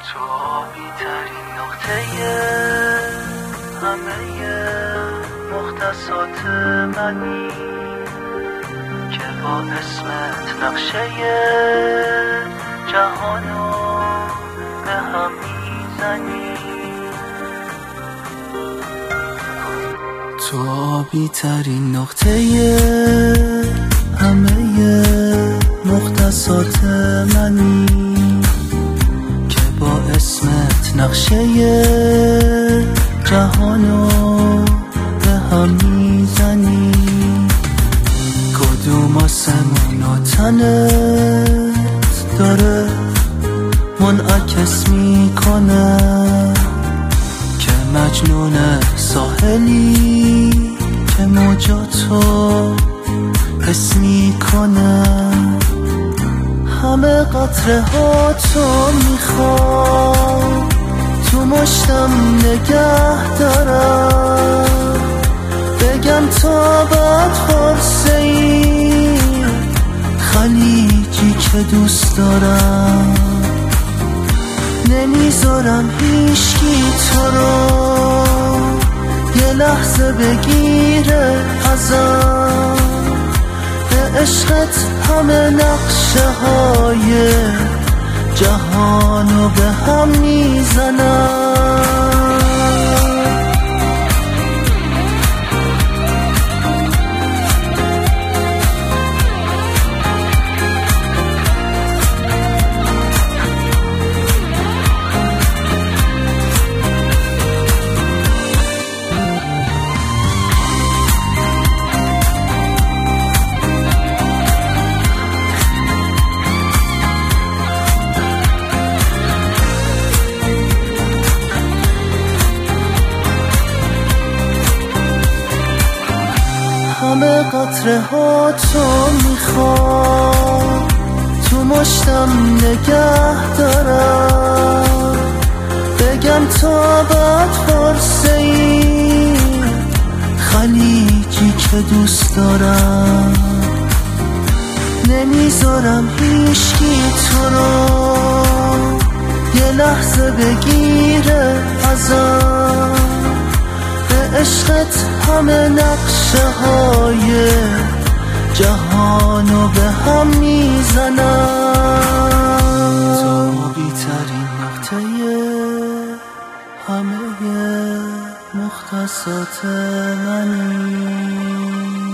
تو بی‌ترین نقطه همه مختصات منی که با اسمت نقشه جهانو به هم میزنی. تو بی‌ترین نقطه همه مختصات منی که با اسمت نقشه جهانو به هم میزنی. کدوم آسمون و تنت داره منعکس میکنه که مجنون ساحلی که موجاتو حس میکنه. همه قطره ها تو میخوام تو مشتم نگه دارم، بگم تا بعد خورسه ای خلیجی که دوست دارم. نمیذارم هیچکی تو رو یه لحظه بگیره ازم، به عشقت همه نقشه های جهانو به هم میزنم. همه قطره ها تو میخوام تو مشتم نگه دارم، بگم تا بعد خورسه ای خلیجی که دوست دارم. نمیذارم هیچکی تو رو یه لحظه بگیره ازم، به عشقت همه نقشه های جهانو به هم میزنم. تو بی‌ترین نقطه همه مختصات منی.